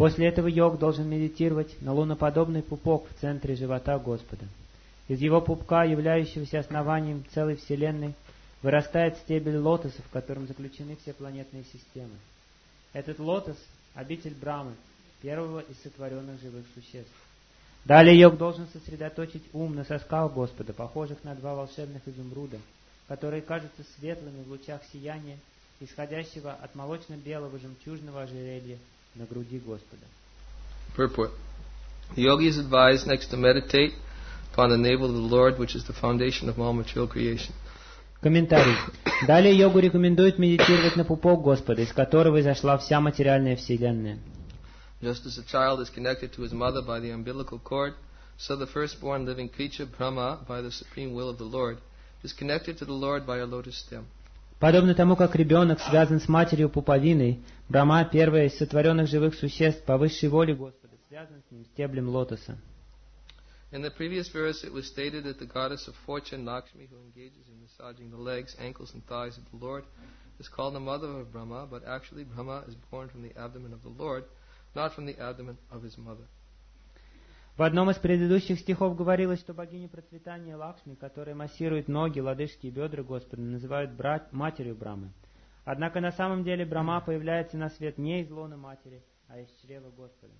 После этого йог должен медитировать на луноподобный пупок в центре живота Господа. Из его пупка, являющегося основанием целой Вселенной, вырастает стебель лотоса, в котором заключены все планетные системы. Этот лотос – обитель Брамы, первого из сотворенных живых существ. Далее йог должен сосредоточить ум на сосках Господа, похожих на два волшебных изумруда, которые кажутся светлыми в лучах сияния, исходящего от молочно-белого жемчужного ожерелья на груди Господа. Purport. The yogi is advised next to meditate upon the navel of the Lord, which is the foundation of all material creation. Комментарий. Далее йогу рекомендуют медитировать на пупок Господа, из которого изошла вся материальная вселенная. Just as a child is connected to his mother by the umbilical cord, so the firstborn living creature, Brahma, by the supreme will of the Lord, is connected to the Lord by a lotus stem. Подобно тому, как ребенок связан с матерью пуповиной, Брахма, первое из сотворенных живых существ, по высшей воле Господа, связан с ним стеблем лотоса. In the previous verse, it was stated that the goddess of fortune, Lakshmi, who engages in massaging the legs, ankles, and thighs of the Lord, is called the mother of Brahma, but actually Brahma is born from the abdomen of the Lord, not from the abdomen of his mother. В одном из предыдущих стихов говорилось, что богиня процветания Лакшми, которая массирует ноги, лодыжки и бедра Господа, называют матерью Брамы. Однако на самом деле Брахма появляется на свет не из лона матери, а из чрева Господа.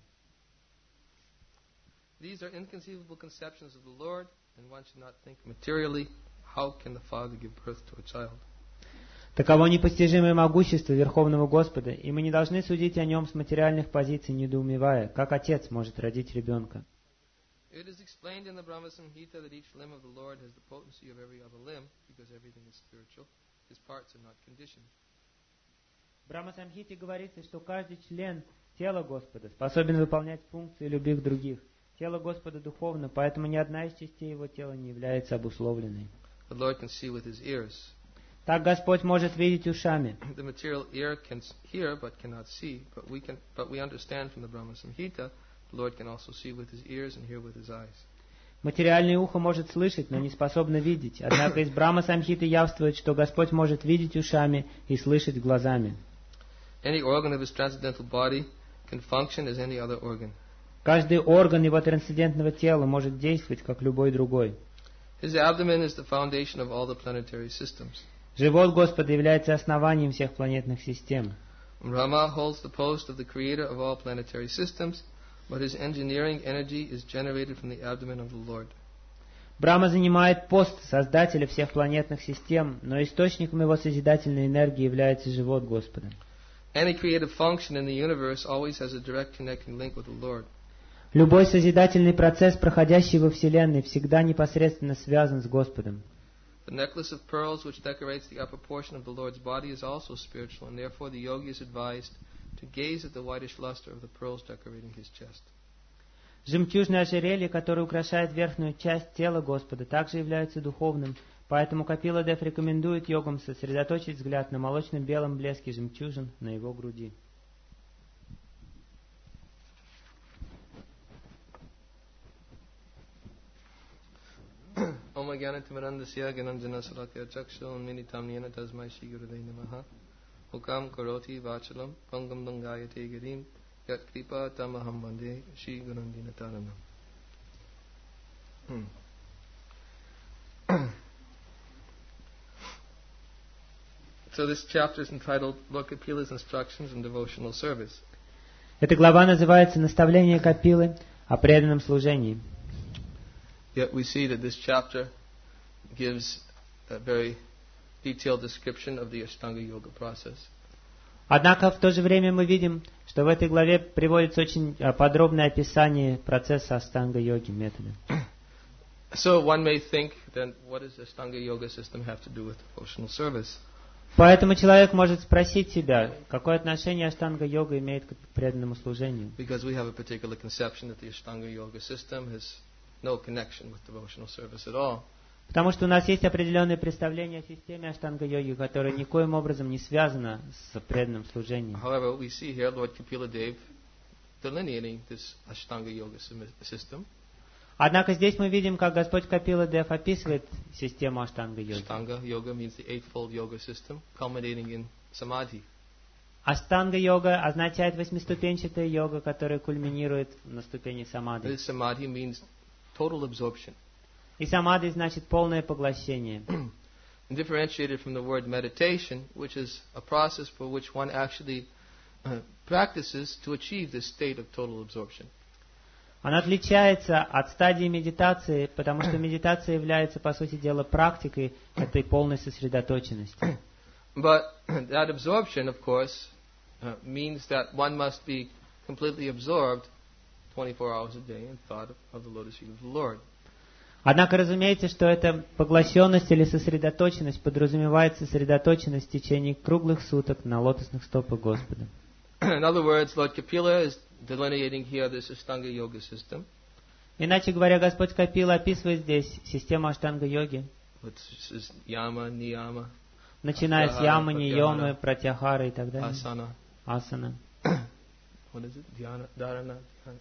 These are inconceivable conceptions of the Lord, and one should not think materially, how can the father give birth to a child? Таково непостижимое могущество Верховного Господа, и мы не должны судить о нем с материальных позиций, недоумевая, как отец может родить ребенка. It is explained in the Brahma Samhita that each limb of the Lord has the potency of every other limb, because everything is spiritual. His parts are not conditioned. В Брахма Самхите говорится, что каждый член тела Господа способен выполнять функции любых других. Тело Господа духовно, поэтому ни одна из частей Его тела не является обусловленной. The Lord can see with his ears. Так Господь может видеть ушами. The material ear can hear but cannot see, but we understand from the Brahma Samhita, the Lord can also see with his ears and hear with his eyes. Материальное ухо может слышать, но не способно видеть. Однако из Брахма Самхиты явствует, что Господь может видеть ушами и слышать глазами. Any organ of his transcendental body can function as any other organ. Каждый орган его трансцендентного тела может действовать, как любой другой. His abdomen is the foundation of all the planetary systems. Живот Господа является основанием всех планетных систем. Brahma holds the post of the creator of all planetary systems, but his engineering energy is generated from the abdomen of the Lord. Брахма занимает пост создателя всех планетных систем, но источником его созидательной энергии является живот Господа. Any creative function in the universe always has a direct connecting link with the Lord. Любой созидательный процесс, проходящий во Вселенной, всегда непосредственно связан с Господом. The necklace of pearls which decorates the upper portion of the Lord's body is also spiritual, and therefore the yogi is advised to gaze at the whitish luster of the pearls decorating his chest. Жемчужное ожерелье, которое украшает верхнюю часть тела Господа, также является духовным, поэтому Капила Дев рекомендует йогам сосредоточить взгляд на молочно-белом блеске жемчужин на его груди. Om Jnanatimirandasya Gyananjana Salakya Chakshul Minitam Niyana Tasmai Shri Gurudev Namaha Hukam Karoti Vachalam Pangam Dangayate Girim Yat Kripa Tamaham Vande Shri Gurundina Taranam. So this chapter is entitled Lord Kapila's Instructions in Devotional Service. Эта глава называется «Наставление Капилы о преданном служении». Yet we see that this chapter gives a very detailed description of the Ashtanga Yoga process. Однако в то же время мы видим, что в этой главе приводится очень подробное описание процесса аштанга-йоги, метода. So one may think, then what does the Ashtanga Yoga system have to do with devotional service? Поэтому человек может спросить себя, какое отношение аштанга-йога имеет к преданному служению. Because we have a particular conception that the Ashtanga Yoga system has no connection with devotional service at all. Потому что у нас есть определенное представление о системе аштанга-йоги, которое никоим образом не связано с преданным служением. However, we see here Lord Kapila Dev delineating this Ashtanga Yoga system. Однако здесь мы видим, как Господь Капила Дев описывает систему аштанга-йоги. Ashtanga Yoga means the eightfold yoga system, culminating in Samadhi. Аштанга-йога означает восьмиступенчатая йога, которая кульминирует на ступени самадхи. This samadhi means total absorption. И самадхи значит полное поглощение. And differentiated from the word meditation, which is a process for which one actually practices to achieve this state of total absorption. Она отличается от стадии медитации, потому что медитация является, по сути дела, практикой этой полной сосредоточенности. But that absorption, of course, means that one must be completely absorbed 24 hours a day in thought of the lotus feet of the Lord. Однако, разумеется, что эта поглощенность или сосредоточенность подразумевает сосредоточенность в течение круглых суток на лотосных стопах Господа. In other words, Lord Kapila is delineating here this Ashtanga Yoga system. Иначе говоря, Господь Капила описывает здесь систему аштанга-йоги, Which is yama, niyama, начиная с ямы, нийомы, пратяхары и так далее. asana. Асана. What is it? Dhyana, dharana.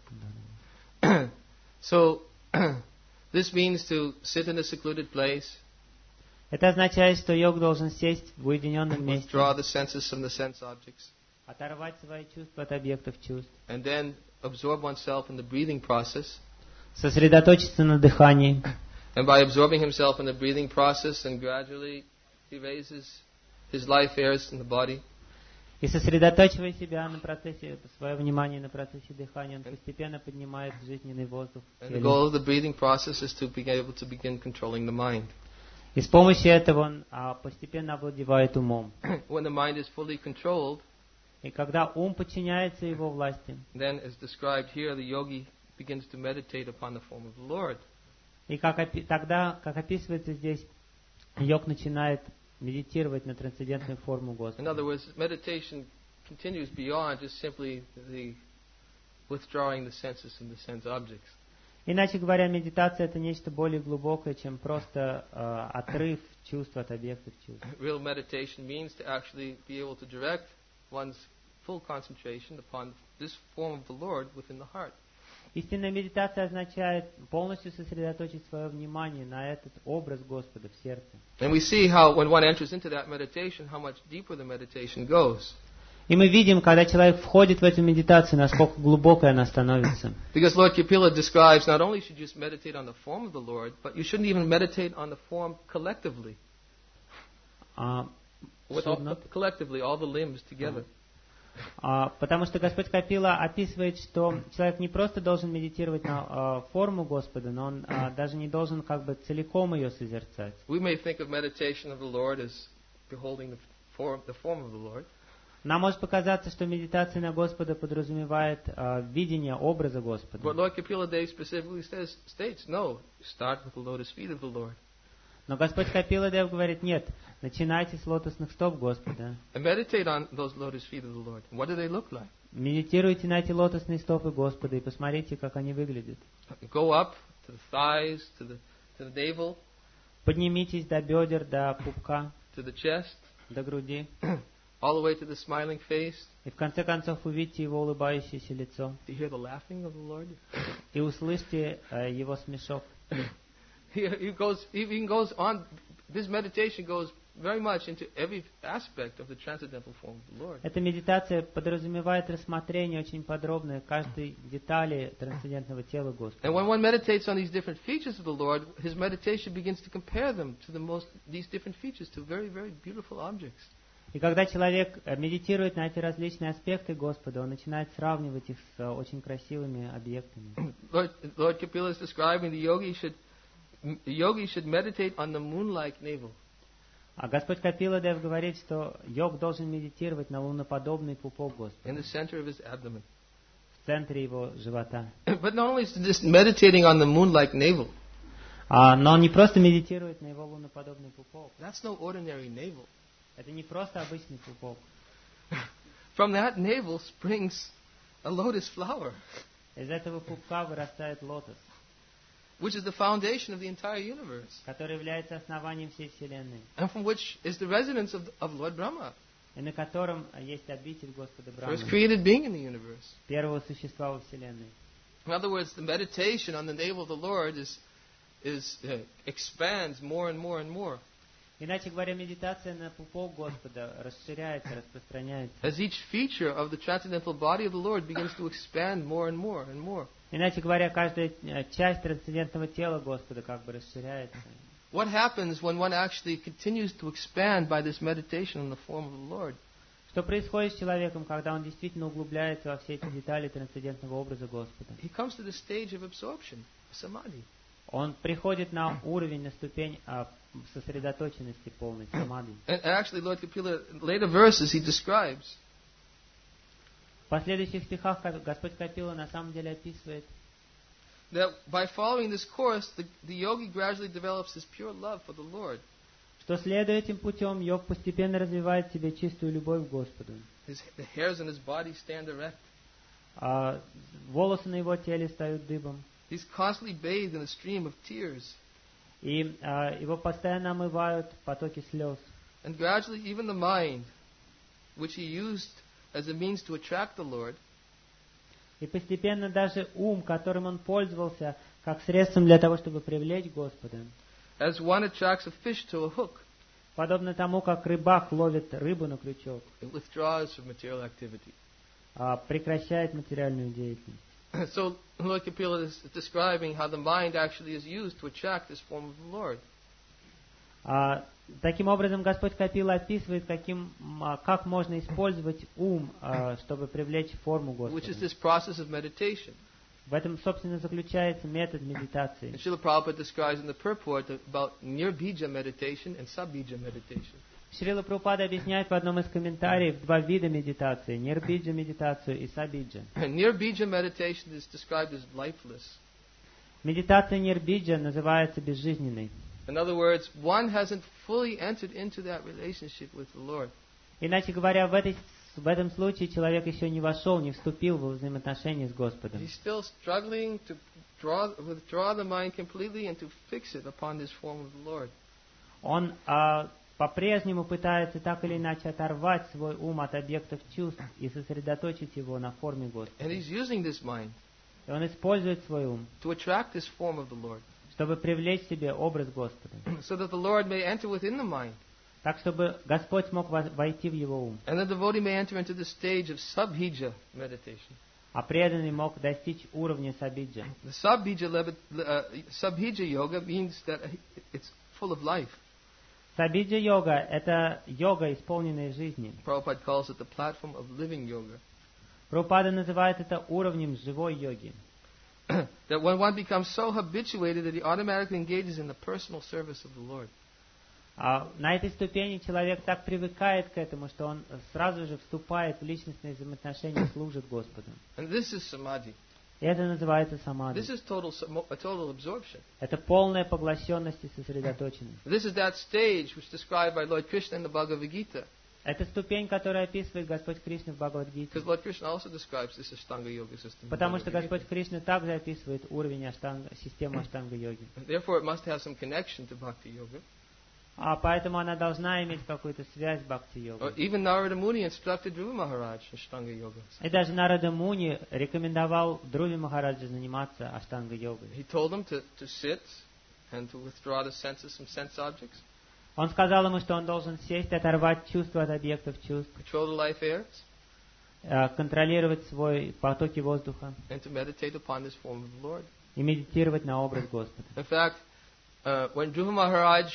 So, this means to sit in a secluded place, Это означает, что йог должен сесть в уединенном месте, withdraw the senses from the sense objects, оторвать свои чувства от объектов чувств, and then absorb oneself in the breathing process. сосредоточиться на дыхании. And by absorbing himself in the breathing process, and gradually he raises his life airs in the body. И сосредотачивая себя на процессе, свое внимание на процессе дыхания, он постепенно поднимает жизненный воздух в And the теле. goal of the breathing process is to be able to begin controlling the mind. И с помощью этого он постепенно овладевает умом. When the mind is fully controlled, И когда ум подчиняется его власти, then, as described here, the yogi begins to meditate upon the form of the Lord. и тогда, как описывается здесь, йог начинает медитировать на трансцендентную форму In Господа. other words, meditation continues beyond just simply the withdrawing the senses from the sense objects. Иначе говоря, медитация — это нечто более глубокое, чем просто отрыв чувств от объектов чувств. Real meditation means to actually be able to direct one's full concentration upon this form of the Lord within the heart. Истинная медитация означает полностью сосредоточить свое внимание на этот образ Господа в сердце. And we see how, when one enters into that meditation, how much deeper the meditation goes. И мы видим, когда человек входит в эту медитацию, насколько глубокой она становится. Because Lord Kapila describes not only should you just meditate on the form of the Lord, but you shouldn't even meditate on the form collectively. Collectively, all the limbs together. Потому что Господь Капила описывает, что человек не просто должен медитировать на форму Господа, но он даже не должен как бы целиком ее созерцать. We may think of meditation of the Lord as beholding the form of the Lord. Нам может показаться, что медитация на Господа подразумевает видение образа Господа. But Lord Kapila Dev specifically states, no, start with the lotus feet of the Lord. Но Господь Капила Дев говорит, нет, начинайте с лотосных стоп Господа. And meditate on those lotus feet of the Lord. What do they look like? Медитируйте на эти лотосные стопы Господа и посмотрите, как они выглядят. Go up to the thighs, to the navel, Поднимитесь до бедер, до пупка, to the chest, до груди. all the way to the smiling face. И в конце концов увидьте его улыбающееся лицо. Do you hear the laughing of the Lord? И услышьте его смешок. He even goes on. This meditation goes very much into every aspect of the transcendental form of the Lord. Эта медитация подразумевает рассмотрение очень подробное каждой детали трансцендентного тела Господа. And when one meditates on these different features of the Lord, his meditation begins to compare them to these different features to very, very beautiful objects. И когда человек медитирует на эти различные аспекты Господа, он начинает сравнивать их с очень красивыми объектами. Lord Kapila is describing the yogi should meditate on the moon-like navel. А Господь Капила Дев говорит, что йог должен медитировать на луноподобный пупок Господа, In the center of his abdomen. в центре его живота. But not only is just meditating on the moon-like navel. Но он не просто медитирует на его луноподобный пупок. That's no ordinary navel. Это не просто обычный пупок. From that navel springs a lotus flower, Из этого пупка вырастает лотос, which is the foundation of the entire universe, который является основанием всей Вселенной, and from which is the residence of Lord Brahma, и на котором есть обитель Господа first Брахмы, created being in the universe. первого существа во Вселенной. In other words, the meditation on the navel of the Lord expands more and more and more. Иначе говоря, медитация на пупок Господа расширяется, распространяется. As each feature of the transcendental body of the Lord begins to expand more and more and more. Иначе говоря, каждая часть трансцендентного тела Господа как бы расширяется. What happens when one actually continues to expand by this meditation on the form of the Lord? Что происходит с человеком, когда он действительно углубляется во все эти детали трансцендентного образа Господа? He comes to the stage of absorption, samadhi. Он приходит на уровень, на ступень сосредоточенности полной, самадхи. And actually, Lord Kapila, later verses, he describes В последующих стихах Господь Капила на самом деле описывает, that by following this course, the yogi gradually develops this pure love for the Lord. что, следуя этим путем, йог постепенно развивает в себе чистую любовь к Господу. The hairs on his body stand erect. Волосы на его теле встают дыбом. He's constantly bathed in a stream of tears. И его постоянно омывают потоки слез. And gradually, even the mind, which he used as a means to attract the Lord, И постепенно даже ум, которым он пользовался как средством для того, чтобы привлечь Господа, as one attracts a fish to a hook, подобно тому, как рыбак ловит рыбу на крючок, it withdraws from material activity. прекращает материальную деятельность. So Lord Kapila is describing how the mind actually is used to attract this form of the Lord. Таким образом, Господь Капила описывает, как можно использовать ум, чтобы привлечь форму Which is Господа. this process of meditation. В этом, собственно, заключается метод медитации. And Srila Prabhupada describes in the purport about nirbija meditation and sabija meditation. Шрила Прабхупада объясняет в одном из комментариев два вида медитации: нирбиджа медитацию и сабиджа. Nirbija meditation is described as lifeless. Медитация нирбиджа называется безжизненной. In other words, one hasn't fully entered into that relationship with the Lord. Иначе говоря, в этом случае человек еще не вошел, не вступил во взаимоотношения с Господом. He's still struggling to withdraw the mind completely and to fix it upon this form of the Lord. Он по-прежнему пытается так или иначе оторвать свой ум от объектов чувств и сосредоточить его на форме Господа. And he's using this mind И он использует свой ум, to attract this form of the Lord, чтобы привлечь себе образ Господа, so that the Lord may enter within the mind, так, чтобы Господь мог войти в его ум, and the devotee may enter into the stage of sabhija meditation. а преданный мог достичь уровня сабиджа. The sabhija yoga means that it's full of life. Сабиджа йога – это йога, исполненная жизни. Prabhupada calls it the platform of living yoga. Прабхупада называет это уровнем живой йоги. That when one becomes so habituated that he automatically engages in the personal service of the Lord. На этой ступени человек так привыкает к этому, что он сразу же вступает в личностные взаимоотношения и служит Господу. And this is samadhi. И это называется самадхи. This is total absorption. Это полная поглощенность и сосредоточенность. This is that stage which is described by Lord Krishna in the Bhagavad Gita. Это ступень, которую описывает Господь Кришна в Бхагавад-гите. Because Lord Krishna also describes this Ashtanga yoga system. Потому что Господь Кришна также описывает уровень системы аштанга-йоги. Therefore, it must have some connection to Bhakti yoga. Поэтому она должна иметь какую-то связь с Or бхакти-йогой. even Narada Muni instructed Dhruva Maharaj Ashtanga yoga. И даже Нарада Муни рекомендовал Друве Махараджи заниматься аштанга-йогой. He told him to sit and to withdraw the senses from sense objects, Он сказал ему, что он должен сесть, оторвать чувства от объектов чувств, control the life airs, контролировать свой потоки воздуха and to meditate upon this form of the Lord. и медитировать на образ Господа. In fact, when Dhruva Maharaj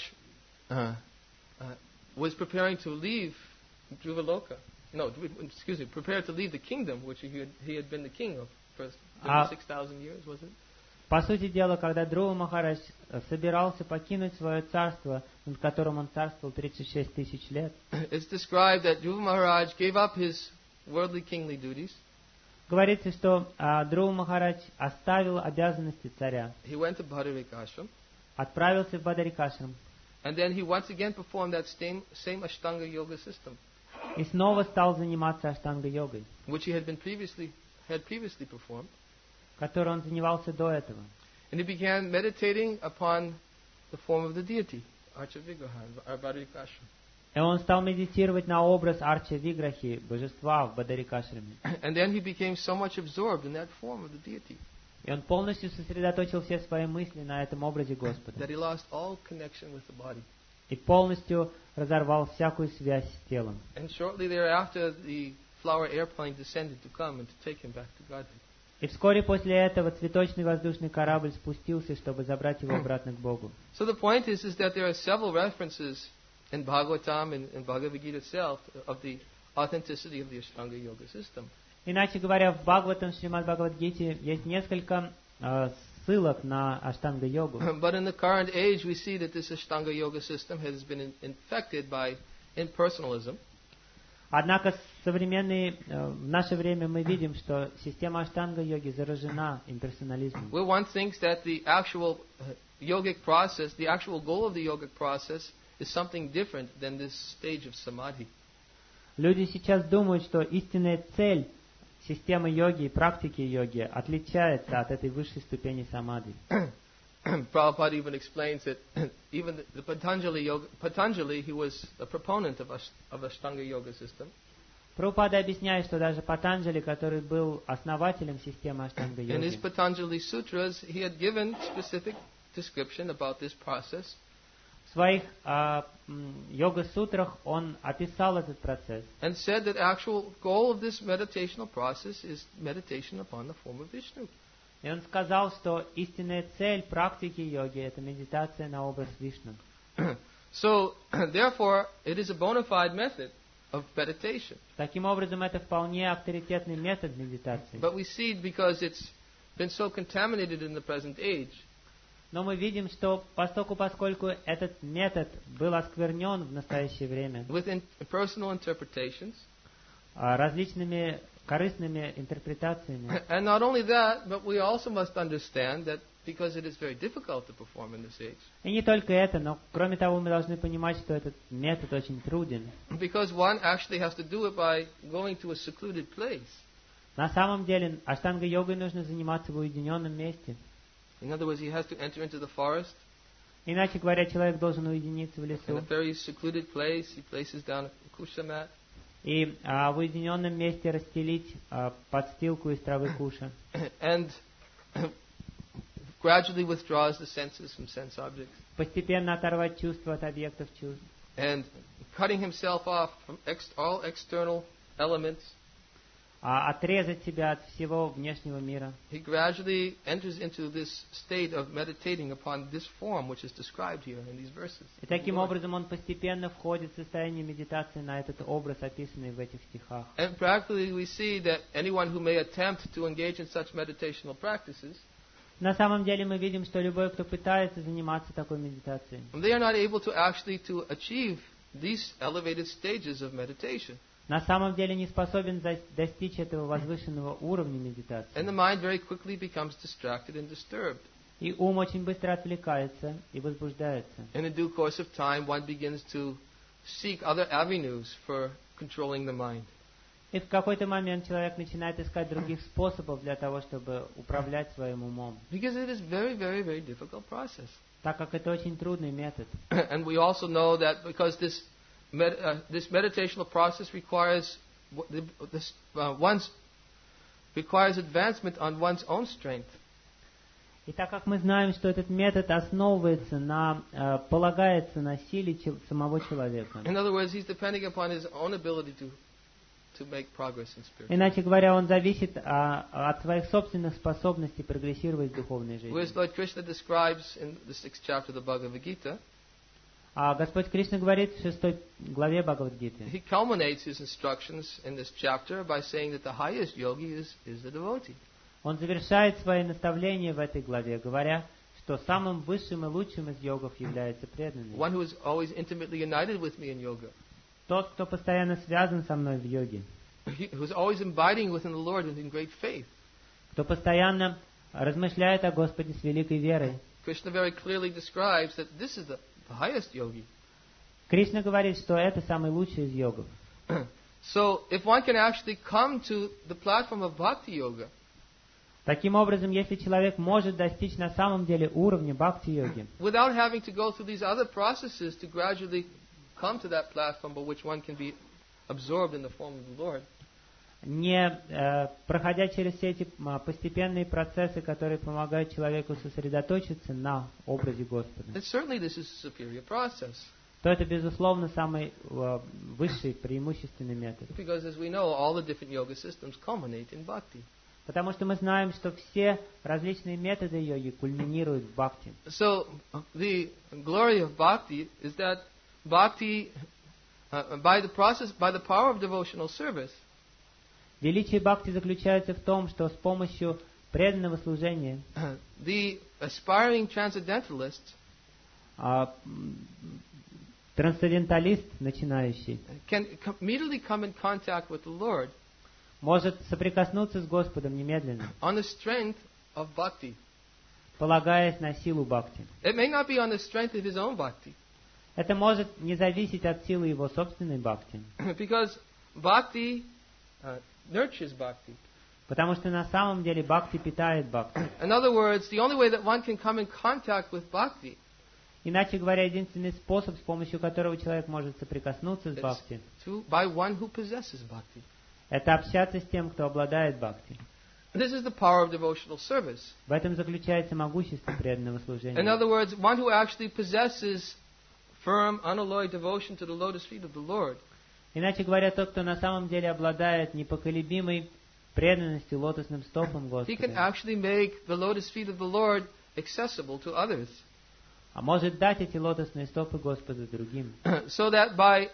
was preparing to leave Dhruvaloka, prepared to leave the kingdom which he had been the king of for 36,000 years, was it? По сути дела, когда Друва Махарадж собирался покинуть свое царство, над которым он царствовал 36 тысяч лет, It's described that Dhruva Maharaj gave up his worldly kingly duties. говорится, что Друва Махарадж оставил обязанности царя, He went to Bhadarika-ashram, отправился в Бадарикашрам and then he once again performed that same Ashtanga yoga system, и снова стал заниматься аштанга-йогой, which he had previously performed. которой он занимался до этого. And he began meditating upon the form of the deity, Archa Vigraha, Bhadarika-ashram. И он стал медитировать на образ Арча Виграхи, божества в Бадарикашраме. And then he became so much absorbed in that form of the deity И он полностью сосредоточил все свои мысли на этом образе Господа. that he lost all connection with the body. и полностью разорвал всякую связь с телом. And shortly thereafter, the flower airplane descended to come and to take him back to Godhead. И вскоре после этого цветочный воздушный корабль спустился, чтобы забрать его обратно к Богу. So the point is that there are several references in Bhagavatam and in Bhagavad Gita itself of the authenticity of the Ashtanga Yoga system. Иначе говоря, в Бхагаватам, Шримад Бхагавад-гите есть несколько ссылок на Аштанга-йогу. But in the current age, we see that this Ashtanga Yoga system has been infected by impersonalism. Однако в наше время мы видим, что система Аштанга-йоги заражена имперсонализмом. Where one thinks that the actual yogic process, the actual goal of the yogic process is something different than this stage of samadhi. Люди сейчас думают, что истинная цель системы йоги и практики йоги отличается от этой высшей ступени самадхи. Prabhupada even explains that even the Patanjali, he was a proponent of Ashtanga Yoga system. Прабхупада объясняет, что даже Патанджали, который был основателем системы Аштанга-йоги, In his Patanjali Sutras, he had given specific description about this process. в своих йога-сутрах он описал этот процесс. And said that actual goal of this meditational process is meditation upon the form of Vishnu. И он сказал, что истинная цель практики йоги – это медитация на образ Вишну. So, therefore, it is a bona fide method of meditation. Таким образом, это вполне авторитетный метод медитации. But we see, because it's been so contaminated in the present age, Но мы видим, что поскольку этот метод был осквернен в настоящее время with personal interpretations, различными корыстными интерпретациями. And not only that, but we also must understand that because it is very difficult to perform in this age. И не только это, но кроме того мы должны понимать, что этот метод очень труден. Because one actually has to do it by going to a secluded place. На самом деле, аштанга-йогой нужно заниматься в уединенном месте. In other words, he has to enter into the forest. Иначе говоря, человек должен уединиться в In лесу. a very secluded place, he places down a kusha mat. И в уединенном месте расстелить подстилку из травы куша. And gradually withdraws the senses from sense objects. Постепенно оторвать чувства от объектов чувств. And cutting himself off from all external elements, отрезать себя от всего внешнего мира. he gradually enters into this state of meditating upon this form which is described here in these verses. И таким образом он постепенно входит в состояние медитации на этот образ, описанный в этих стихах. And practically we see that anyone who may attempt to engage in such meditational practices, На самом деле мы видим, что любой, кто пытается заниматься такой медитацией, they are not able to actually to achieve these elevated stages of meditation. на самом деле не способен достичь этого возвышенного уровня медитации. And the mind very quickly becomes distracted and disturbed. И ум очень быстро отвлекается и возбуждается. And in due course of time, one begins to seek other avenues for controlling the mind. И в какой-то момент человек начинает искать других способов для того, чтобы управлять своим умом. Because it is very, very, very difficult process. Так как это очень трудный метод. And we also know that because this meditational process requires requires advancement on one's own strength. И так как мы знаем, что этот метод основывается полагается на силе самого человека. In other words, he's depending upon his own ability to make progress in spirit. Иначе говоря, он зависит от своих собственных способностей прогрессировать в духовной жизни. Whereas Lord Krishna describes in the 6th chapter of the Bhagavad Gita, Господь Кришна говорит в 6 главе Бхагавад-гиты. he culminates his instructions in this chapter by saying that the highest yogi is the devotee. Он завершает свои наставления в этой главе, говоря, что самым высшим и лучшим из йогов является преданный. One who is always intimately united with me in yoga. Тот, кто постоянно связан со мной в йоге. Who's always abiding within the Lord in great faith. Кто постоянно размышляет о Господе с великой верой. Krishna very clearly describes that this is the highest yogi. Кришна говорит, что это самый лучший из йогов. So, if one can actually come to the platform of bhakti yoga, Таким образом, если человек может достичь на самом деле уровня бхакти-йоги, without having to go through these other processes to gradually come to that platform by which one can be absorbed in the form of the Lord, не проходя через все эти постепенные процессы, которые помогают человеку сосредоточиться на образе Господа. then certainly this is a superior process. то это, безусловно, самый высший, преимущественный метод. Because as we know, all the different yoga systems culminate in bhakti. Потому что мы знаем, что все различные методы йоги кульминируют в бхакти. So the glory of bhakti is that bhakti, by the power of devotional service, Величие бхакти заключается в том, что с помощью преданного служения the aspiring transcendentalist трансценденталист, начинающий, can immediately come in contact with the Lord может соприкоснуться с Господом немедленно, on the strength of bhakti. полагаясь на силу бхакти. It may not be on the strength of his own bhakti, Это может не зависеть от силы его собственной бхакти, because bhakti nurtures bhakti. потому что на самом деле бхакти питает бхакти. In other words, the only way that one can come in contact with bhakti Иначе говоря, единственный способ, с помощью которого человек может соприкоснуться с is бхакти, by one who possesses bhakti. это общаться с тем, кто обладает бхакти. This is the power of devotional service. В этом заключается могущество преданного In служения. other words, one who actually possesses firm, unalloyed devotion to the lotus feet of the Lord. Иначе говоря, тот, кто на самом деле обладает непоколебимой преданностью лотосным стопам He can Господа, actually make the lotus feet of the Lord accessible to others. а может дать эти лотосные стопы Господу другим. So that by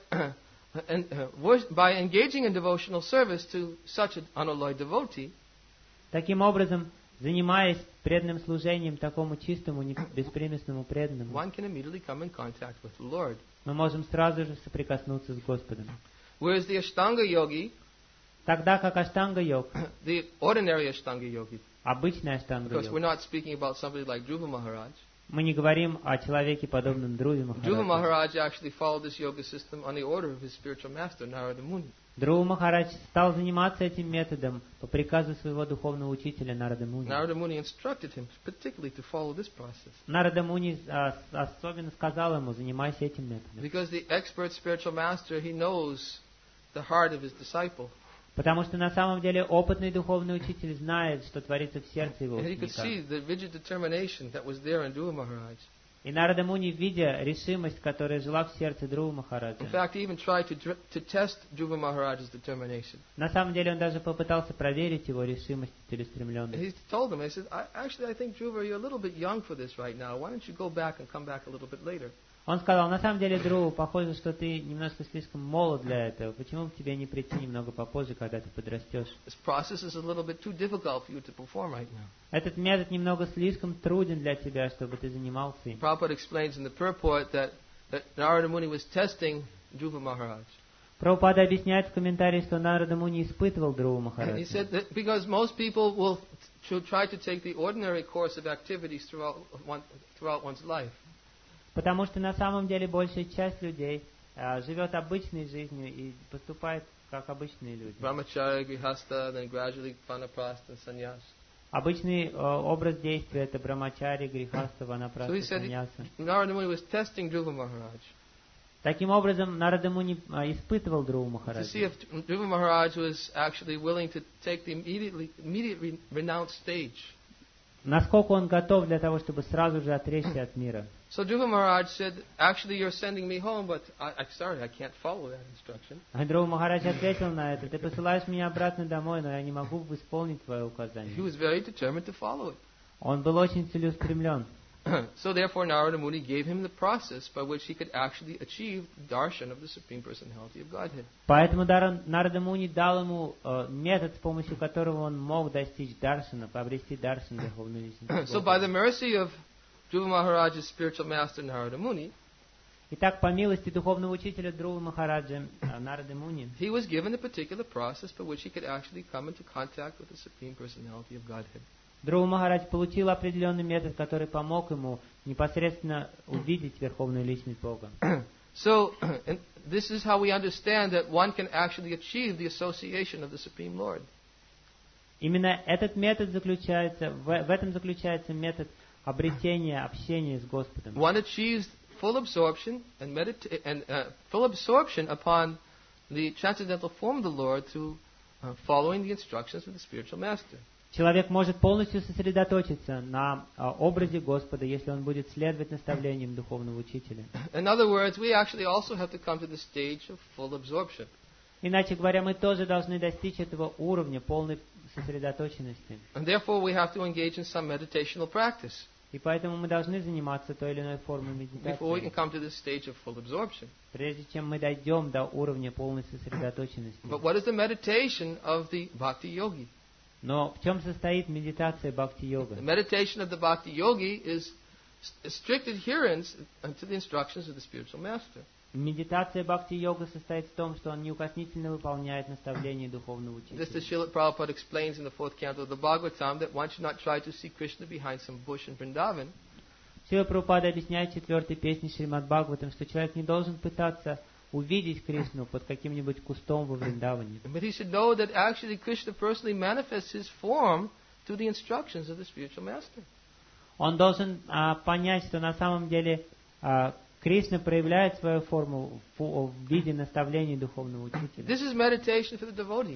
engaging in devotional service to such an unalloyed devotee, Таким образом, занимаясь преданным служением такому чистому, беспримесному преданному, one can immediately come in contact with the Lord. мы можем сразу же соприкоснуться с Господом. Whereas the Ashtanga yogi, Тогда как аштанга-йог, the ordinary Ashtanga yogi, обычный of course we're аштанга-йог, not speaking about somebody like Dhruva Maharaj. мы не говорим о человеке, подобном Друве Dhruva Махараджу. Maharaj actually followed this yoga system on the order of his spiritual master, Narada Muni. Друва Махарадж стал заниматься этим методом по приказу своего духовного учителя Нарада Муни. Narada Muni instructed him particularly to follow this process. Нарада Муни особенно сказал ему, занимайся этим методом. Because the expert spiritual master, he knows the heart of his disciple. Потому что на самом деле опытный духовный учитель знает, что творится в сердце его And he could ученика. see the rigid determination that was there in Dhruva Maharaj. И Нарада Муни, видя решимость, которая жила в сердце Друва Махараджа, In fact, he even tried to test Dhruva Maharaj's determination. на самом деле он даже попытался проверить его решимость и целеустремленность. He told him, he said, I think, Dhruva, you're a little bit young for this right now. Why don't you go back and come back a little bit later? Он сказал, на самом деле, Друва, похоже, что ты немножко слишком молод для этого. Почему бы тебе не прийти немного попозже, когда ты подрастешь? This process is a little bit too difficult for you to perform right now. Этот метод немного слишком труден для тебя, чтобы ты занимался им. Prabhupada explains in the purport that Narada Muni was testing Dhruva Maharaj. Прабхупада объясняет в комментарии, что Нарада Муни испытывал Друва And he Махараджа. said that because most people will try to take the ordinary course of activities throughout one's life. Потому что на самом деле большая часть людей живет обычной жизнью и поступает как обычные люди. Brahmacharya, Grihastha, then gradually Vanaprastha and Sannyas. Обычный образ действия это брамачари, грихаста, So he ванапраста, said саньяса. Narada Muni was testing Dhruva Maharaj Таким образом, Нарада Муни испытывал Друву to Махараджа. see if Dhruva Maharaj was actually willing to take the immediate renounced stage. Насколько он готов для того, чтобы сразу же отречься от мира. So Dhruva Maharaj said, actually you're sending me home, but I'm sorry, I can't follow that instruction. А Друва Махарадж ответил на это: ты посылаешь меня обратно домой, но я не могу исполнить твое He указание. was very determined to follow it. Он был очень целеустремлен. So therefore Narada Muni gave him the process by which he could actually achieve darshan of the Supreme Personality of Godhead. Поэтому Нарада Муни дал ему метод, с помощью которого он мог достичь даршана, обрести даршан духовную личность. So by the mercy of Dhruva Maharaj's spiritual master Narada Muni, Итак, по милости духовного учителя Друвы Махараджа Нарады Муни, he was given a particular process by which he could actually come into contact with the Supreme Personality of Godhead. Друва Махарадж получил определенный метод, который помог ему непосредственно увидеть Верховную Личность Бога. So this is how we understand that one can actually achieve the association of the Supreme Lord. Именно этот метод заключается, в этом заключается метод обретения, общения с Господом. One achieves full absorption full absorption upon the transcendental form of the Lord through following the instructions of the spiritual master. Человек может полностью сосредоточиться на образе Господа, если он будет следовать наставлениям духовного учителя. In other words, we actually also have to come to the stage of full absorption. Иначе говоря, мы тоже должны достичь этого уровня полной сосредоточенности. And therefore we have to engage in some meditational practice И поэтому мы должны заниматься той или иной формой before we can медитации, come to this stage of full absorption. прежде чем мы дойдем до уровня полной сосредоточенности. But what is the meditation of the Bhakti Yogi? Но в чем состоит медитация бхакти-йога? The meditation of the Bhakti Yogi is strict adherence to the instructions of the spiritual master. Медитация бхакти-йога состоит в том, что он неукоснительно выполняет наставления духовного Just as учителя. Srila Prabhupada explains in the 4th canto of the Bhagavatam that one should not try to see Krishna behind some bush in Vrindavan. Шрила Прабхупада объясняет в 4-й песне Шримад Бхагаватам, что человек не должен пытаться увидеть Кришну под каким-нибудь кустом во Вриндаване. But he should know that actually Krishna personally manifests his form through the instructions of the spiritual master. Он должен понять, что на самом деле Кришна проявляет свою форму в виде наставлений духовного учителя. This is meditation for the devotee.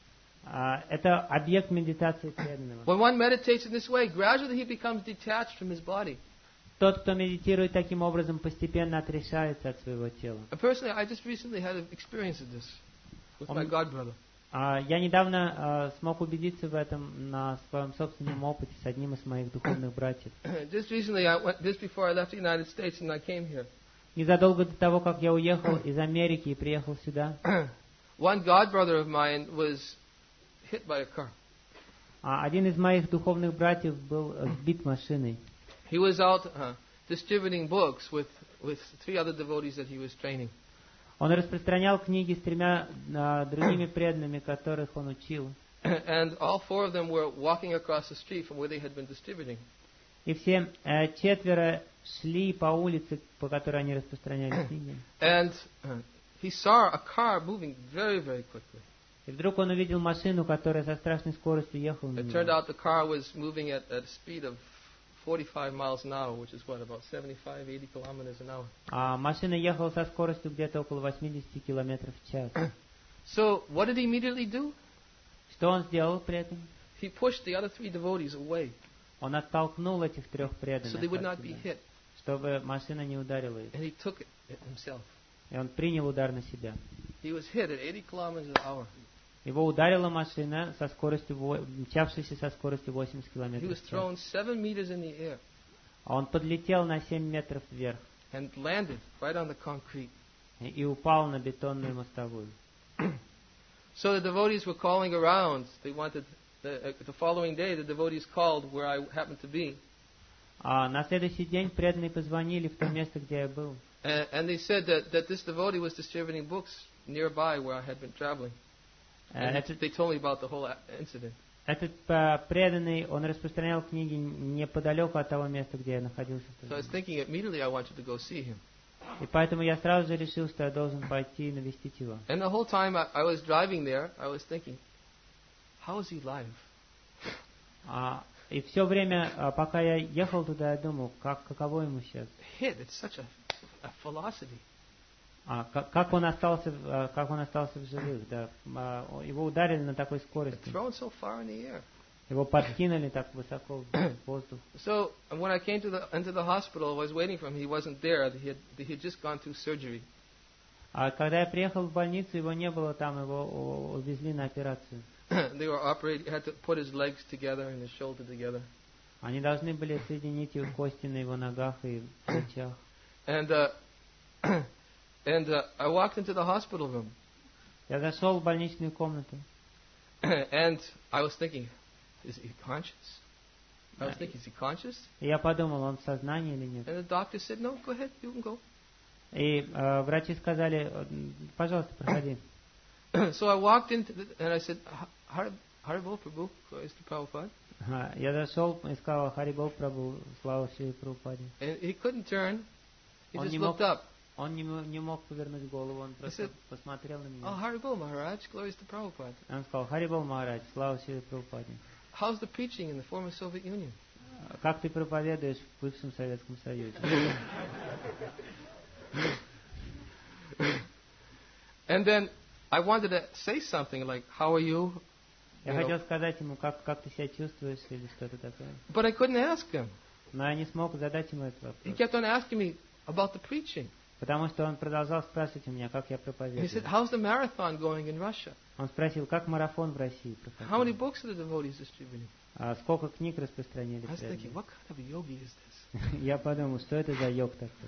Это объект медитации преданного. When one meditates in this way, gradually he becomes detached from his body. Тот, кто медитирует таким образом, постепенно отрешается от своего тела. And personally, I just recently had an experience of this with my godbrother. Я недавно смог убедиться в этом на своем собственном опыте с одним из моих духовных братьев. Just recently, just before I left the United States and I came here, Незадолго до того, как я уехал из Америки и приехал сюда, one godbrother of mine was hit by a car. один из моих духовных братьев был сбит машиной. He was out distributing books with 3 other devotees that he was training. Он распространял книги с 3 другими преданными, которых он учил. And all 4 of them were walking across the street from where they had been distributing. И все 4 шли по улице, по которой они распространяли книги. And he saw a car moving very, very quickly. И вдруг он увидел машину, которая со страшной скоростью ехала на It turned него. out the car was moving at a speed of 45 miles an hour, which is what, about 75, 80 kilometers an hour. А машина ехала со скоростью где-то около 80 километров в час. So what did he immediately do? Что он сделал при этом? He pushed the other 3 devotees away Он оттолкнул этих 3 so преданных they would от not be себя, hit. чтобы машина не ударила их. And he took it himself. И он принял удар на себя. He was hit at 80 kilometers an hour. Его ударила машина со скоростью, мчавшаяся со скоростью 80 He километров was в час. thrown 7 meters in the air А он подлетел на 7 метров вверх and landed right on the concrete. и упал на бетонную мостовую. So the devotees were calling around. They wanted the following day. The devotees called where I happened to be, А на следующий день преданные позвонили в то место, где я был. and they said that this devotee was distributing books nearby where I had been traveling. And they told me about the whole incident. Этот преданный, он распространял книги неподалеку от того места, где я находился. в So то I was время. thinking immediately I wanted to go see him. И поэтому я сразу же решил, что я должен пойти и навестить его. And the whole time I was driving there, I was thinking, how is he alive? И все время, пока я ехал туда, я думал, каково ему сейчас. Hit at such a velocity. Как он остался в живых. Да. Его ударили на такой скорости. Thrown so far in the air. Его подкинули так высоко в воздух. So when I came into the hospital, I was waiting for him. He wasn't there. He had just gone through surgery. А когда я приехал в больницу, его не было там, его увезли на операцию. They were operating. Had to put his legs together and his shoulder together. Они должны были соединить его кости на его ногах и плечах. And I walked into the hospital room. Я зашел в больничную комнату. And I was thinking, is he conscious? I was thinking, is he conscious? И я подумал, он в сознании или нет. And the doctor said, no, go ahead, you can go. И врачи сказали, пожалуйста, проходи. So I walked in and I said, Haribol Prabhu, glories to Prabhupada. Я зашел и сказал, Харибол Прабху, слава Шри Прабхупаде. And he couldn't turn. He Он just не looked мог, up. он не мог повернуть голову, он просто посмотрел на Oh, меня. Haribol Maharaj, glories to Prabhupada. Он сказал, Харибол Махарадж, слава Шри Прабхупаде. How's the preaching in the former Soviet Union? Как ты проповедуешь в бывшем Советском Союзе? And then I wanted to say something like, how are you? Я хотел сказать ему, как ты себя чувствуешь или что-то такое. But I couldn't ask him. Но я не смог задать ему этот He вопрос. kept on asking me about the preaching. Потому что он продолжал спрашивать у меня, как я He проповедую. said, how's the marathon going in Russia? Он спросил, как марафон в России How many проходил. books are the devotees distributing? А сколько книг распространили I was thinking, преданные? what kind of yogi is this? Я подумал, что это за йог такой.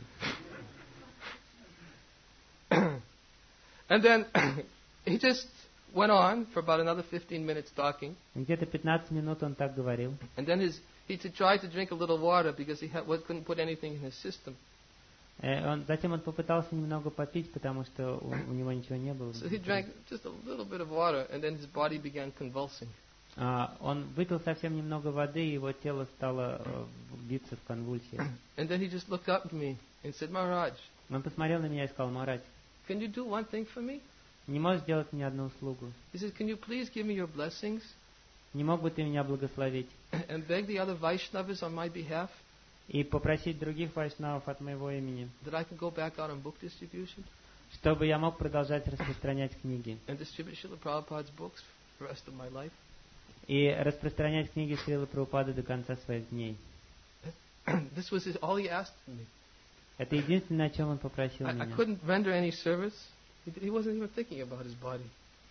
And then he just went on for about another 15 minutes talking. И где-то 15 минут он так говорил. And then he tried to drink a little water because he couldn't put anything in his system. Затем он попытался немного попить, потому что у него ничего не было. So he drank just a little bit of water, and then his body began convulsing. Он выпил совсем немного воды, и его тело стало биться в конвульсиях. And then he just looked up at me and said, Maharaj, Он посмотрел на меня и сказал: Махарадж, can you do one thing for me? не можешь сделать мне одну услугу? He said, can you please give me your blessings Не мог бы ты меня благословить and beg the other Vaishnavas on my behalf и попросить других вайшнавов от моего имени, that I can go back out on book distribution чтобы я мог продолжать распространять книги and distribute Srila Prabhupada's books for the rest of my life? и распространять книги Шрилы Прабхупады до конца своих дней. This was all he asked of me. Это единственное, о чем он попросил I меня. couldn't render any service. He wasn't even thinking about his body.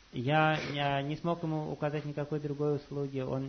Я не смог ему указать никакой другой услуги. Он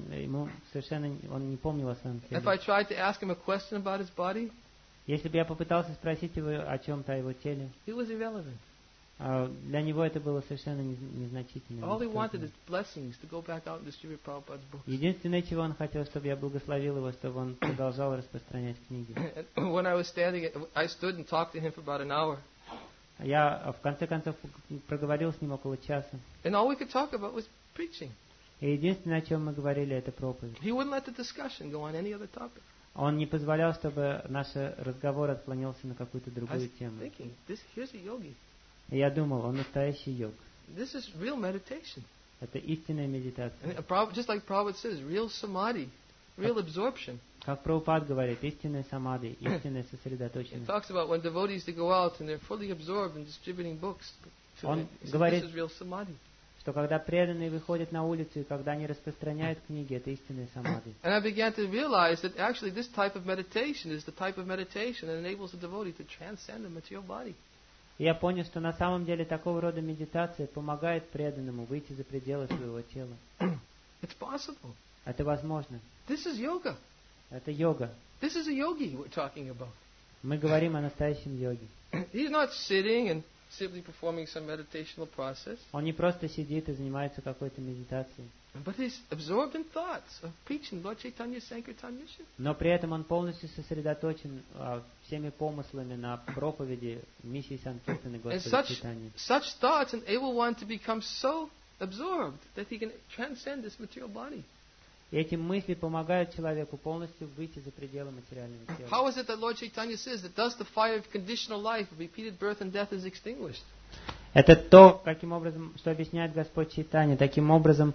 не помнил о своем If I теле. tried to ask him a question about his body, Если бы я попытался спросить его о чем-то о его теле, it was irrelevant. для него это было совершенно незначительно. All he wanted is blessings to go back out and distribute Prabhupada's books. Единственное, чего он хотел, чтобы я благословил его, чтобы он продолжал распространять книги. And when I was standing, I stood and talked to him for about an hour. Я в конце концов проговорил с ним около часа. And all we could talk about was preaching. И единственное, о чем мы говорили, это проповедь. He wouldn't let the discussion go on any other topic. Он не позволял, чтобы наш разговор отклонился на какую-то I другую was тему. thinking, here's a yogi. И я думал, он настоящий йог. This is real meditation. Это истинная медитация. And just like Prabhupada says, real samadhi, real absorption. Как Прабхупад говорит, истинная самадхи, истинная It сосредоточенность. talks about when devotees to go out and they're fully absorbed in distributing books. Он This говорит, is real samadhi. что когда преданные выходят на улицу и когда они распространяют книги, это истинная самадхи. And I began to realize that actually this type of meditation is the type of meditation that enables the devotee to transcend the material body. И я понял, что на самом деле такого рода медитация помогает преданному выйти за пределы своего тела. It's possible. Это возможно. This is yoga. Это йога. This is a yogi we're talking about. Мы говорим о настоящем йоге. He's not sitting and simply performing some meditational process, Он не просто сидит и занимается какой-то медитацией, but he's absorbed in thoughts of preaching Lord Chaitanya Sankirtan mission. но при этом он полностью сосредоточен всеми помыслами на проповеди миссии Санкиртаны And Господа Чайтаньи. such thoughts enable one to become so absorbed that he can transcend this material body. И эти мысли помогают человеку полностью выйти за пределы материального тела. How is it that Lord Chaitanya says that thus the fire of conditional life, of repeated birth and death, is extinguished? Это то, каким образом, что объясняет Господь Чайтанья, таким образом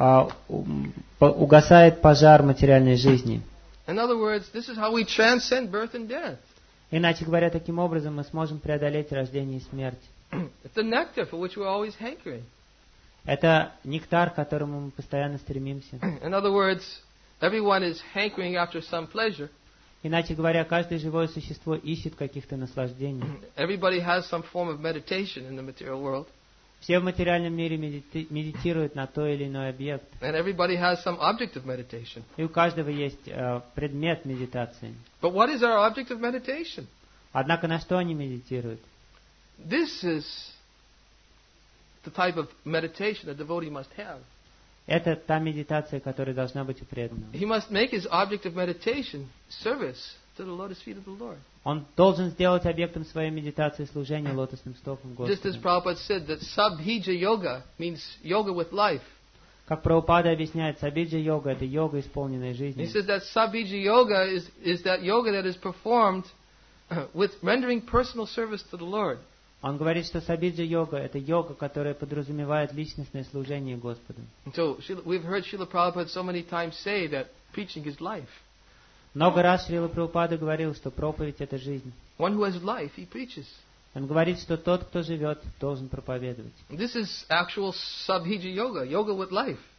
угасает пожар материальной жизни. In other words, this is how we transcend birth and death. Иначе говоря, таким образом мы сможем преодолеть рождение и смерть. It's the nectar for which we're always hankering. Это нектар, к которому мы постоянно стремимся. In other words, everyone is hankering after some pleasure. Иначе говоря, каждое живое существо ищет каких-то наслаждений. Everybody has some form of meditation in the material world. Все в материальном мире медитируют на той или иной объект. And everybody has some object of meditation. И у каждого есть предмет медитации. But what is our object of meditation? Однако на что они медитируют? This is the type of meditation a devotee must have. Это та медитация, которая должна быть у преданного. He must make his object of meditation service to the lotus feet of the Lord. Он должен сделать объектом своей медитации служение лотосным стопам Just as Господа. Prabhupada said that Sabhija yoga means yoga with life. Как Прабхупада объясняет, сабиджа йога – это йога, исполненная He жизнью. says that Sabhija yoga is that yoga that is performed with rendering personal service to the Lord. Он говорит, что сабиджа йога – это йога, которая подразумевает личностное служение Господу. And so we've heard Srila Prabhupada so many times say that preaching is life. Много раз Шрила Прабхупада говорил, что проповедь – это жизнь. One who has life, he preaches. Он говорит, что тот, кто живет, должен проповедовать. This is actual Sabhija yoga, yoga with life.